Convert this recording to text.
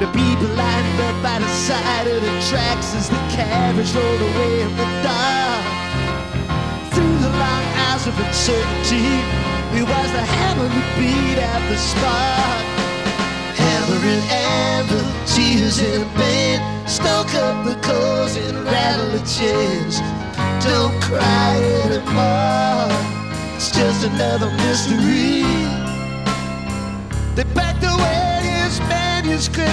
The people lined up by the side of the tracks as the carriage rolled away in the dark. Through the long hours of uncertainty, it was the hammer that beat out the spark. Hammer and anvil, tears and pain, stoke up the coals and rattle the chains. Don't cry anymore, it's just another mystery. They packed away his manuscript